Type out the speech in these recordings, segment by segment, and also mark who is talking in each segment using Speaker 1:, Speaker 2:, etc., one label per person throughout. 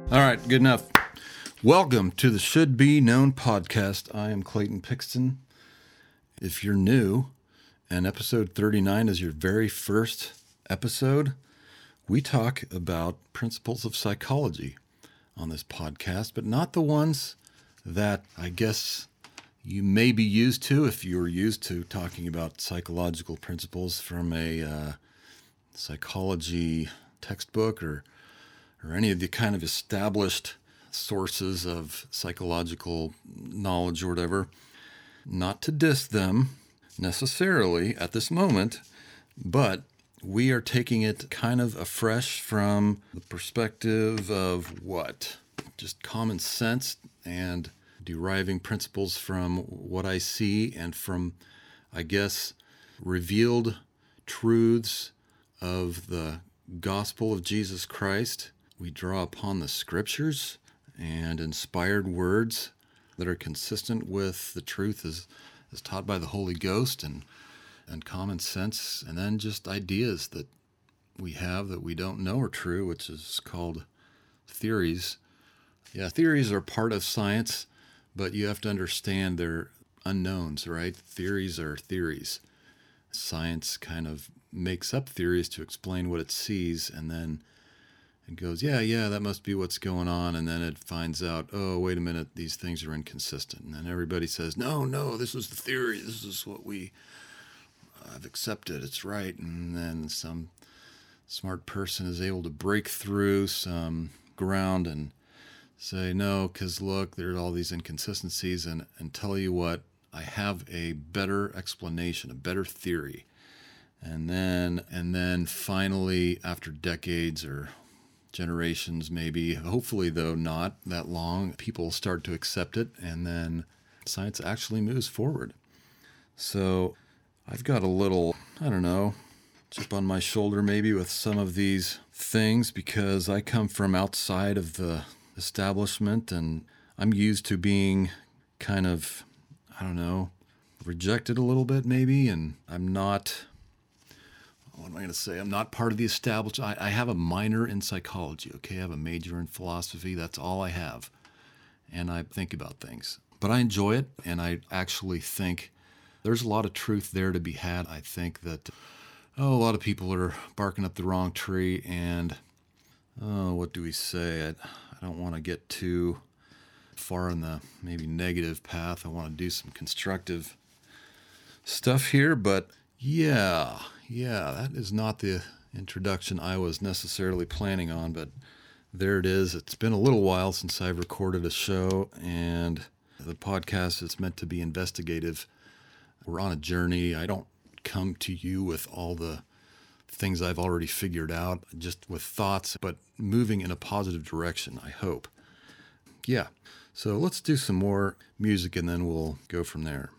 Speaker 1: All right, good enough. Welcome to the Should Be Known podcast. I am Clayton Pixton. If you're new and episode 39 is your very first episode, we talk about principles of psychology on this podcast, but not the ones that I guess you may be used to if you're used to talking about psychological principles from a psychology textbook or any of the kind of established sources of psychological knowledge or whatever. Not to diss them necessarily at this moment, but we are taking it kind of afresh from the perspective of what? Just common sense and deriving principles from what I see and from, I guess, revealed truths of the gospel of Jesus Christ. We draw upon the scriptures and inspired words that are consistent with the truth as taught by the Holy Ghost and common sense, and then just ideas that we have that we don't know are true, which is called theories. Yeah, theories are part of science, but you have to understand they're unknowns, right? Theories are theories. Science kind of makes up theories to explain what it sees, and then it goes, yeah, that must be what's going on. And then it finds out, oh, wait a minute, these things are inconsistent. And then everybody says, no, this is the theory. This is what we have accepted. It's right. And then some smart person is able to break through some ground and say, no, because look, there's all these inconsistencies and tell you what, I have a better explanation, a better theory. And then finally, after decades or generations maybe, hopefully though not that long, people start to accept it, and then science actually moves forward. So I've got a little, chip on my shoulder maybe with some of these things because I come from outside of the establishment and I'm used to being kind of, rejected a little bit maybe, and I'm not... What am I going to say? I'm not part of the establishment. I have a minor in psychology, okay? I have a major in philosophy. That's all I have. And I think about things. But I enjoy it, and I actually think there's a lot of truth there to be had. I think that, a lot of people are barking up the wrong tree, and, what do we say? I don't want to get too far in the maybe negative path. I want to do some constructive stuff here, but yeah, that is not the introduction I was necessarily planning on, but there it is. It's been a little while since I've recorded a show, and the podcast is meant to be investigative. We're on a journey. I don't come to you with all the things I've already figured out, just with thoughts, but moving in a positive direction, I hope. Yeah, so let's do some more music, and then we'll go from there.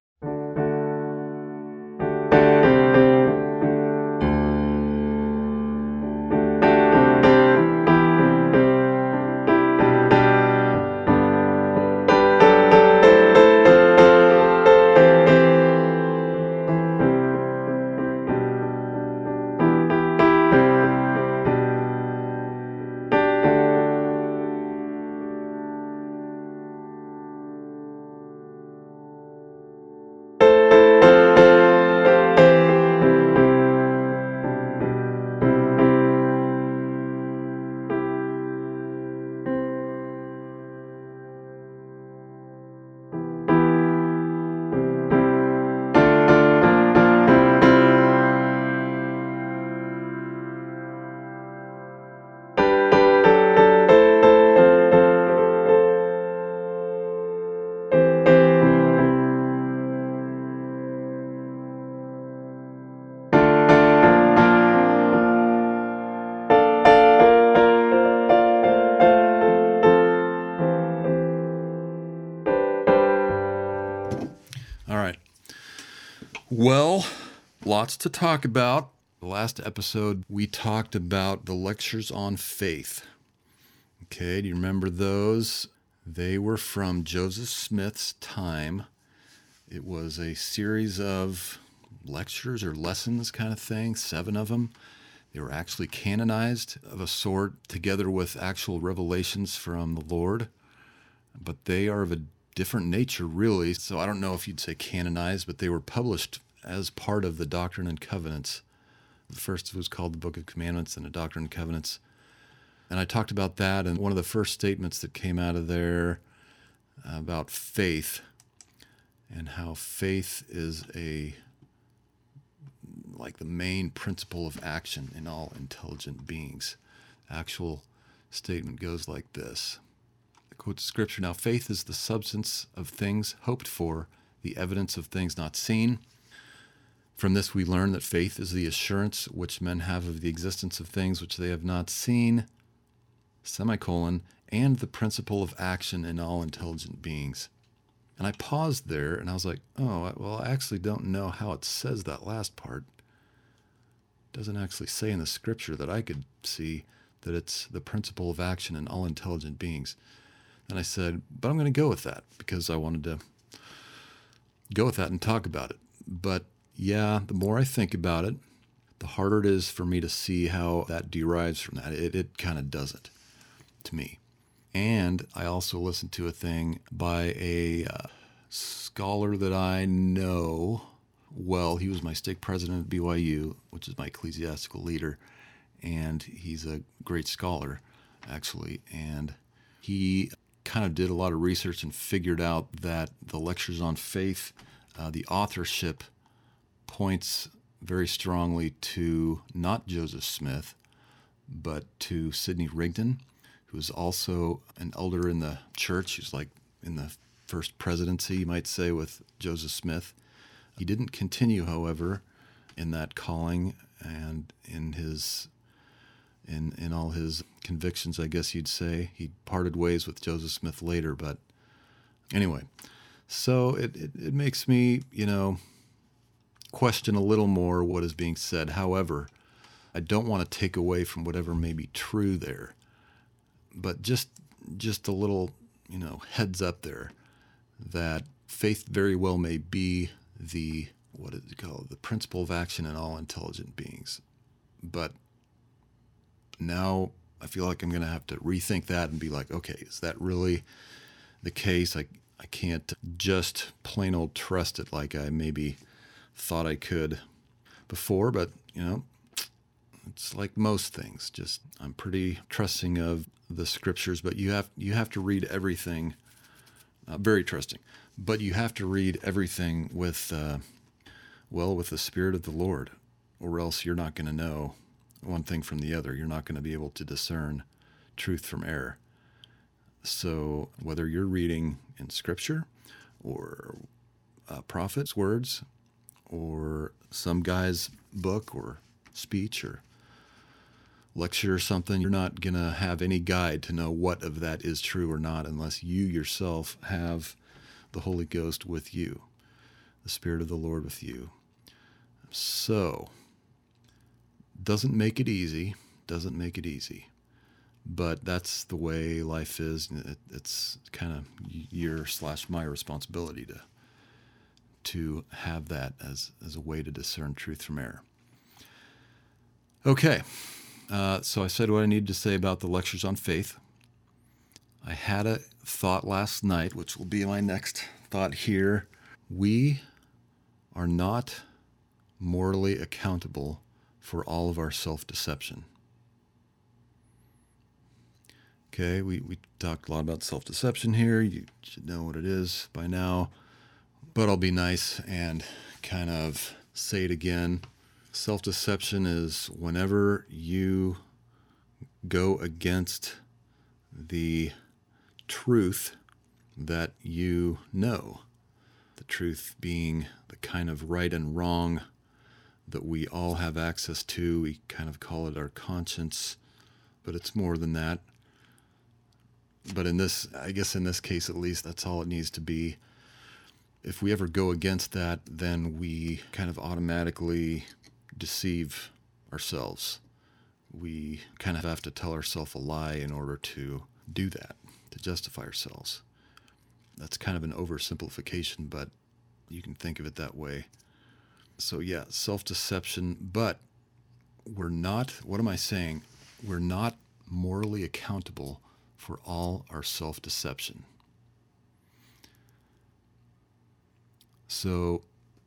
Speaker 1: Well, lots to talk about. The last episode, we talked about the lectures on faith. Okay, do you remember those? They were from Joseph Smith's time. It was a series of lectures or lessons kind of thing, 7 of them. They were actually canonized of a sort, together with actual revelations from the Lord, but they are of a different nature, really. So I don't know if you'd say canonized, but they were published as part of the Doctrine and Covenants. The first was called the Book of Commandments and the Doctrine and Covenants. And I talked about that, and one of the first statements that came out of there about faith and how faith is like the main principle of action in all intelligent beings. The actual statement goes like this. I quote the scripture, "Now faith is the substance of things hoped for, the evidence of things not seen. From this we learn that faith is the assurance which men have of the existence of things which they have not seen, semicolon, and the principle of action in all intelligent beings." And I paused there and I was like, oh, well, I actually don't know how it says that last part. It doesn't actually say in the scripture that I could see that it's the principle of action in all intelligent beings. And I said, but I'm going to go with that because I wanted to go with that and talk about it. But yeah, the more I think about it, the harder it is for me to see how that derives from that. It kind of doesn't to me. And I also listened to a thing by a scholar that I know well. He was my stake president at BYU, which is my ecclesiastical leader, and he's a great scholar, actually. And he kind of did a lot of research and figured out that the Lectures on Faith, the authorship points very strongly to not Joseph Smith, but to Sidney Rigdon, who was also an elder in the church. He was like in the first presidency, you might say, with Joseph Smith. He didn't continue, however, in that calling and in all his convictions, I guess you'd say. He parted ways with Joseph Smith later, but anyway. So it makes me, question a little more what is being said. However, I don't want to take away from whatever may be true there. But just a little, heads up there that faith very well may be the principle of action in all intelligent beings. But now I feel like I'm going to have to rethink that and be like, okay, is that really the case? I can't just plain old trust it like I maybe thought I could before, but, it's like most things. Just I'm pretty trusting of the scriptures, but you have to read everything. Very trusting, but you have to read everything with the Spirit of the Lord, or else you're not going to know one thing from the other. You're not going to be able to discern truth from error. So whether you're reading in Scripture or prophets' words or some guy's book or speech or lecture or something, you're not going to have any guide to know what of that is true or not unless you yourself have the Holy Ghost with you, the Spirit of the Lord with you. So, doesn't make it easy, but that's the way life is. It's kind of your/my responsibility to have that as a way to discern truth from error. Okay. So I said what I needed to say about the Lectures on Faith. I had a thought last night, which will be my next thought here. We are not morally accountable for all of our self-deception. Okay, we talked a lot about self-deception here. You should know what it is by now. But I'll be nice and kind of say it again. Self-deception is whenever you go against the truth that you know, the truth being the kind of right and wrong that we all have access to. We kind of call it our conscience, but it's more than that. But in this case at least, that's all it needs to be. If we ever go against that, then we kind of automatically deceive ourselves. We kind of have to tell ourselves a lie in order to do that, to justify ourselves. That's kind of an oversimplification, but you can think of it that way. So yeah, self-deception, but what am I saying? We're not morally accountable for all our self-deception. So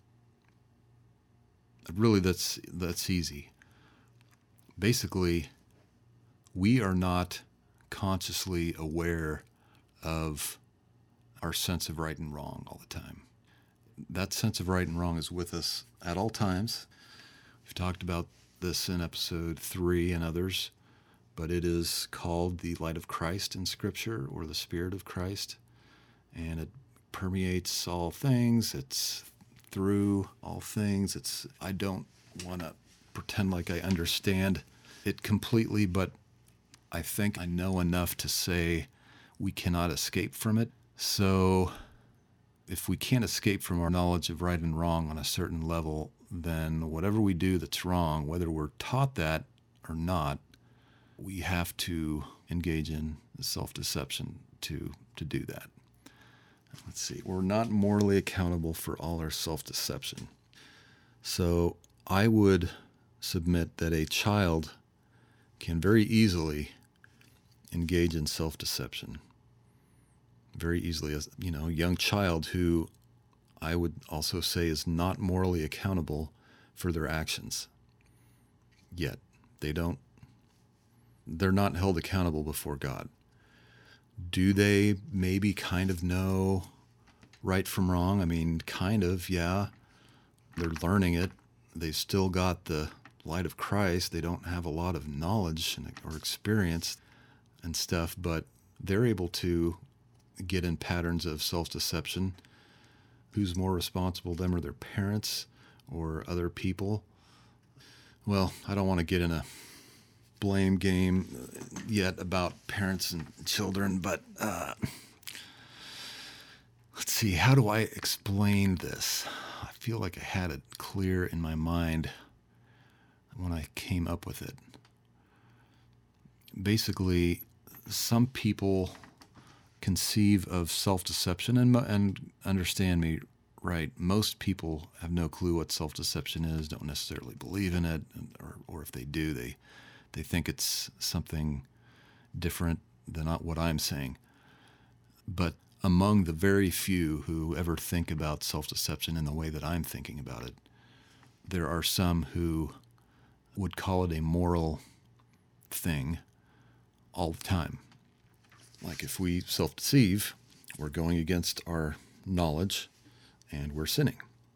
Speaker 1: really that's easy. Basically, we are not consciously aware of our sense of right and wrong all the time. That sense of right and wrong is with us at all times. We've talked about this in episode 3 and others, but it is called the light of Christ in Scripture, or the Spirit of Christ, and it permeates all things. It's through all things. I don't want to pretend like I understand it completely, but I think I know enough to say we cannot escape from it. So if we can't escape from our knowledge of right and wrong on a certain level, then whatever we do that's wrong, whether we're taught that or not, we have to engage in self-deception to do that. Let's see. We're not morally accountable for all our self-deception. So I would submit that a child can very easily engage in self-deception. Very easily. As a young child who I would also say is not morally accountable for their actions. Yet they're not held accountable before God. Do they maybe kind of know right from wrong? I mean, kind of, yeah. They're learning it. They've still got the light of Christ. They don't have a lot of knowledge or experience and stuff, but they're able to get in patterns of self-deception. Who's more responsible, them or their parents or other people? Well, I don't want to get in a blame game yet about parents and children, but let's see, how do I explain this? I feel like I had it clear in my mind when I came up with it. Basically, some people conceive of self-deception, and understand me right, most people have no clue what self-deception is, don't necessarily believe in it, or if they do, they think it's something different than what I'm saying. But among the very few who ever think about self-deception in the way that I'm thinking about it, there are some who would call it a moral thing all the time. Like if we self-deceive, we're going against our knowledge and we're sinning.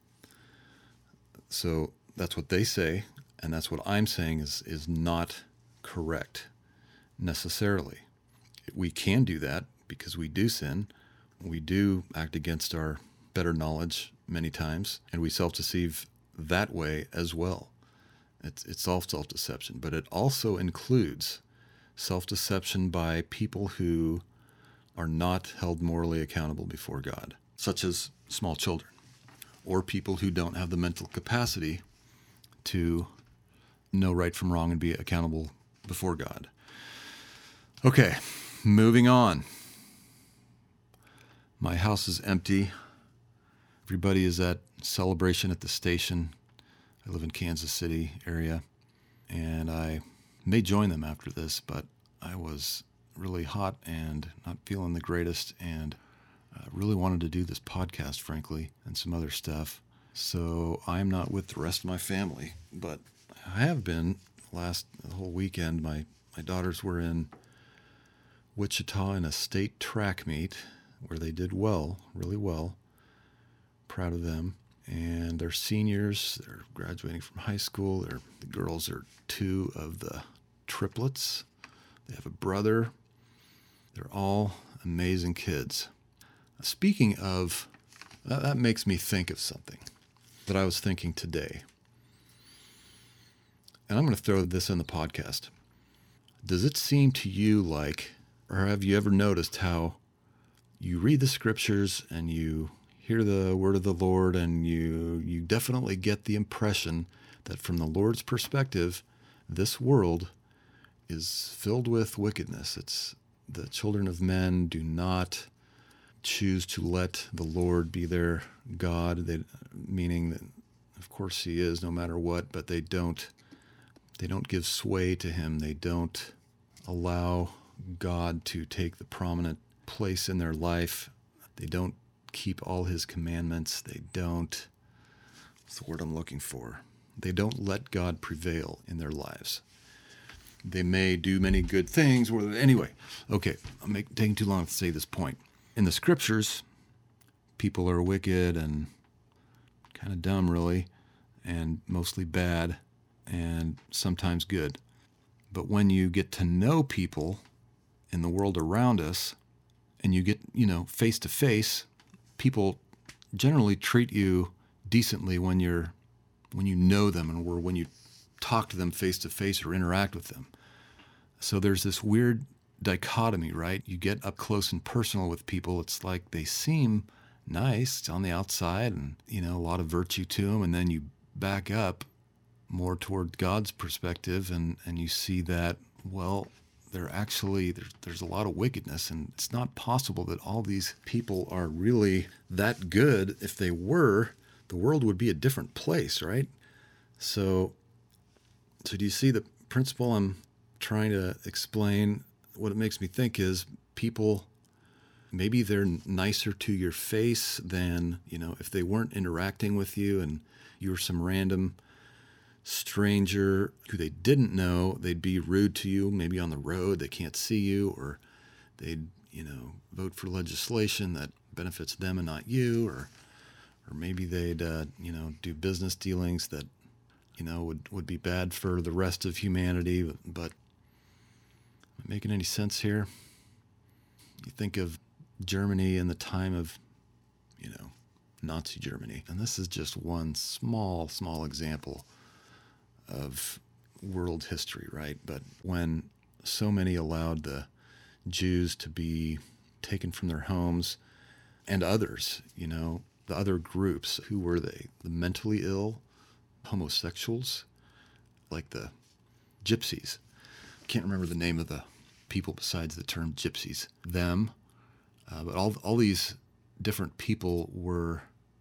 Speaker 1: So that's what they say, and that's what I'm saying is not correct necessarily. We can do that because we do sin. We do act against our better knowledge many times, and we self-deceive that way as well. It's all self-deception, but it also includes self-deception by people who are not held morally accountable before God, such as small children, or people who don't have the mental capacity to know right from wrong and be accountable before God. Okay, moving on. My house is empty. Everybody is at celebration at the station. I live in Kansas City area, and I may join them after this, but I was really hot and not feeling the greatest, and really wanted to do this podcast, frankly, and some other stuff. So I'm not with the rest of my family, but I have been the whole weekend. My daughters were in Wichita in a state track meet where they did well, really well. Proud of them. And they're seniors. They're graduating from high school. The girls are 2 of the triplets. They have a brother. They're all amazing kids. Speaking of, that makes me think of something that I was thinking today. And I'm going to throw this in the podcast. Does it seem to you like, or have you ever noticed how you read the scriptures and you hear the word of the Lord, and you definitely get the impression that from the Lord's perspective, this world is filled with wickedness. It's the children of men do not choose to let the Lord be their God, meaning that, of course, he is no matter what, but they don't They don't give sway to him. They don't allow God to take the prominent place in their life. They don't keep all his commandments. They don't, what's the word I'm looking for? They don't let God prevail in their lives. They may do many good things. Anyway, okay, I'm taking too long to say this point. In the scriptures, people are wicked and kind of dumb, really, and mostly bad and sometimes good. But when you get to know people in the world around us and you get, face to face, people generally treat you decently when you know them and when you talk to them face to face or interact with them. So there's this weird dichotomy, right? You get up close and personal with people. It's like they seem nice on the outside and, a lot of virtue to them. And then you back up more toward God's perspective and you see that, well, they're actually, there's a lot of wickedness, and it's not possible that all these people are really that good. If they were, the world would be a different place, right? So do you see the principle I'm trying to explain? What it makes me think is people, maybe they're nicer to your face than, if they weren't interacting with you and you were some random stranger who they didn't know, they'd be rude to you, maybe on the road, they can't see you, or they'd, vote for legislation that benefits them and not you, or maybe they'd, do business dealings that, would be bad for the rest of humanity. But am I making any sense here? You think of Germany in the time of, Nazi Germany, and this is just one small example of world history, right? But when so many allowed the Jews to be taken from their homes and others, the other groups, who were they? The mentally ill, homosexuals, like the gypsies. I can't remember the name of the people besides the term gypsies. Them, but all these different people were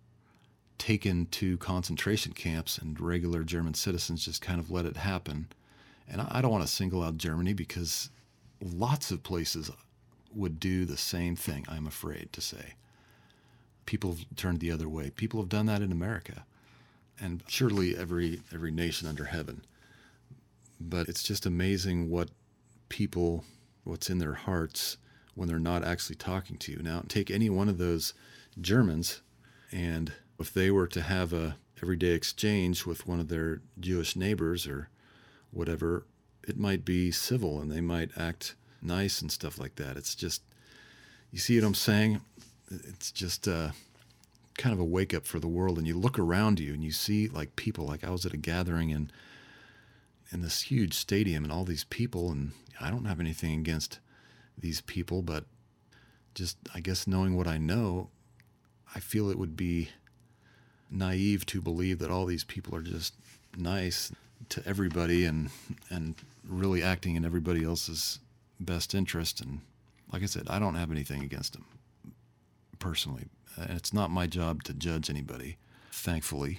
Speaker 1: taken to concentration camps, and regular German citizens just kind of let it happen. And I don't want to single out Germany because lots of places would do the same thing, I'm afraid to say. People have turned the other way. People have done that in America, and surely every nation under heaven. But it's just amazing what's in their hearts when they're not actually talking to you. Now, take any one of those Germans, and if they were to have a everyday exchange with one of their Jewish neighbors or whatever, it might be civil and they might act nice and stuff like that. It's just, you see what I'm saying? It's just kind of a wake up for the world. And you look around you and you see like people, like I was at a gathering in this huge stadium and all these people, and I don't have anything against these people, but just, I guess, knowing what I know, I feel it would be naive to believe that all these people are just nice to everybody and really acting in everybody else's best interest. And like I said, I don't have anything against them personally. And it's not my job to judge anybody, thankfully.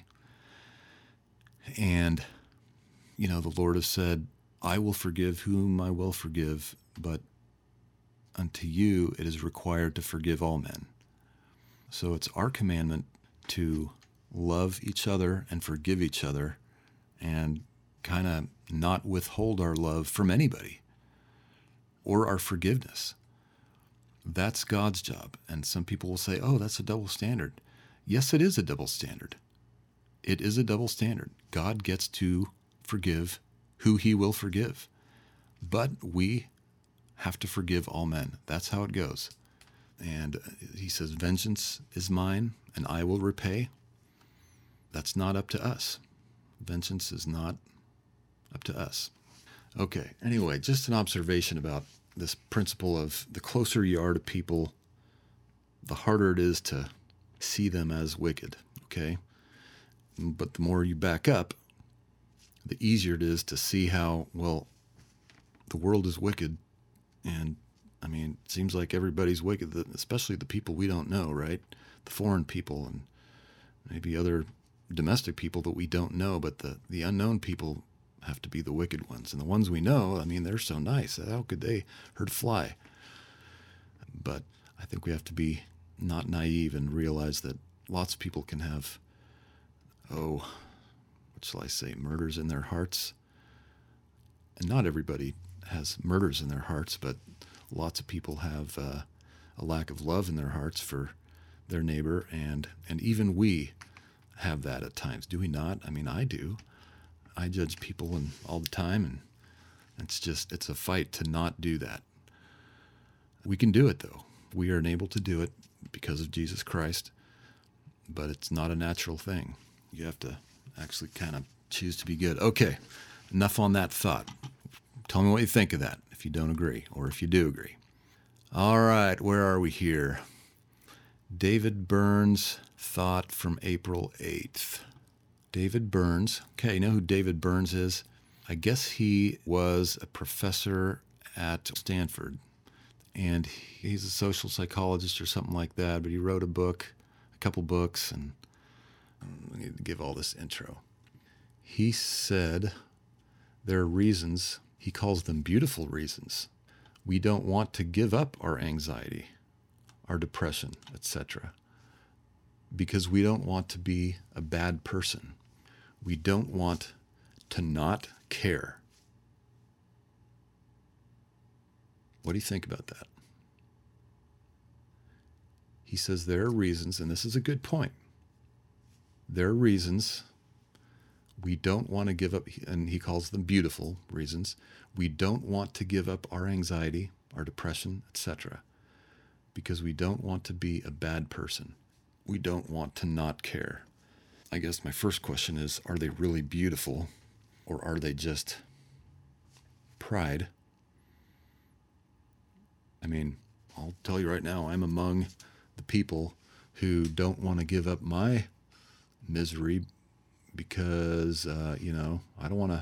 Speaker 1: And, the Lord has said, I will forgive whom I will forgive, but unto you it is required to forgive all men. So it's our commandment to love each other and forgive each other and kind of not withhold our love from anybody or our forgiveness. That's God's job. And some people will say, oh, that's a double standard. Yes, it is a double standard. It is a double standard. God gets to forgive who he will forgive. But we have to forgive all men. That's how it goes. And he says, vengeance is mine and I will repay. That's not up to us. Vengeance is not up to us. Okay, anyway, just an observation about this principle of the closer you are to people, the harder it is to see them as wicked, okay? But the more you back up, the easier it is to see how, well, the world is wicked. And, I mean, it seems like everybody's wicked, especially the people we don't know, right? The foreign people and maybe other domestic people that we don't know, but the unknown people have to be the wicked ones. And the ones we know, I mean, they're so nice. How could they hurt a fly? But I think we have to be not naive and realize that lots of people can have, what shall I say, murders in their hearts. And not everybody has murders in their hearts, but lots of people have a lack of love in their hearts for their neighbor, and even we have that at times, do we not? I mean, I do. I judge people all the time, and it's a fight to not do that. We can do it, though. We are enabled to do it because of Jesus Christ, but it's not a natural thing. You have to actually kind of choose to be good. Okay, enough on that thought. Tell me what you think of that, if you don't agree, or if you do agree. All right, where are we here? David Burns' thought from April 8th. David Burns. Okay, you know who David Burns is? I guess he was a professor at Stanford, and he's a social psychologist or something like that, but he wrote a couple books, and I need to give all this intro. He said there are reasons, he calls them beautiful reasons, we don't want to give up our anxiety, our depression, etc., because we don't want to be a bad person. We don't want to not care. What do you think about that? He says there are reasons, and this is a good point. There are reasons we don't want to give up, and he calls them beautiful reasons. We don't want to give up our anxiety, our depression, etc., because we don't want to be a bad person. We don't want to not care. I guess my first question is, are they really beautiful, or are they just pride? I mean, I'll tell you right now, I'm among the people who don't want to give up my misery because, I don't want to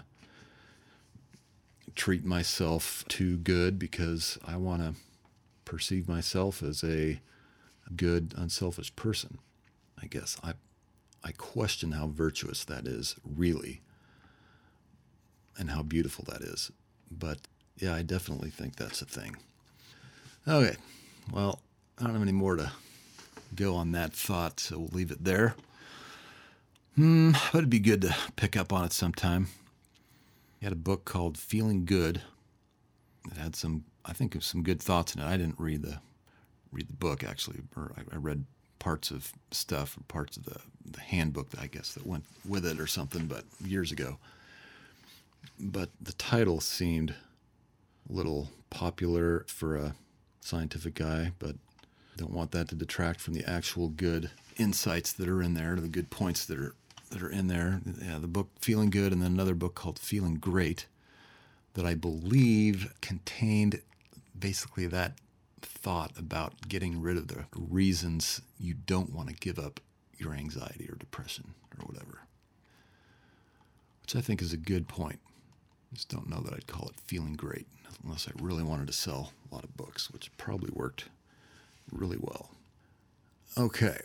Speaker 1: treat myself too good because I want to perceive myself as a good, unselfish person. I guess I question how virtuous that is, really, and how beautiful that is. But, yeah, I definitely think that's a thing. Okay, well, I don't have any more to go on that thought, so we'll leave it there. But it'd be good to pick up on it sometime. He had a book called Feeling Good. It had some good thoughts in it. I didn't read the book, actually, or I read parts of stuff, or parts of the handbook, I guess, that went with it or something, but years ago. But the title seemed a little popular for a scientific guy, but don't want that to detract from the actual good insights that are in there, the good points that are in there. Yeah, the book Feeling Good, and then another book called Feeling Great that I believe contained basically that thought about getting rid of the reasons you don't want to give up your anxiety or depression or whatever, which I think is a good point. I just don't know that I'd call it Feeling Great unless I really wanted to sell a lot of books, which probably worked really well. Okay.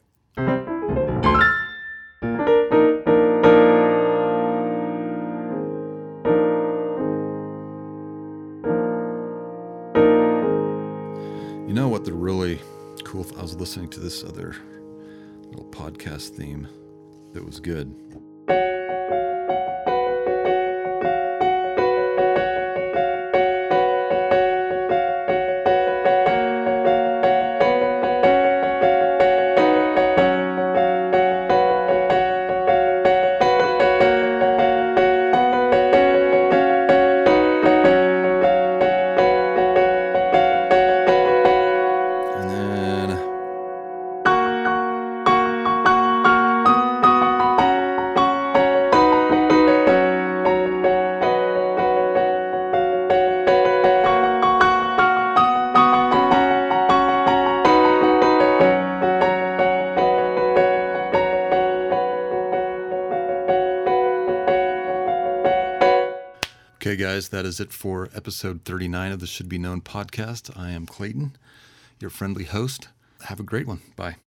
Speaker 1: You know what the really cool, I was listening to this other little podcast theme that was good. Okay, guys, that is it for episode 39 of the Should Be Known podcast. I am Clayton, your friendly host. Have a great one. Bye.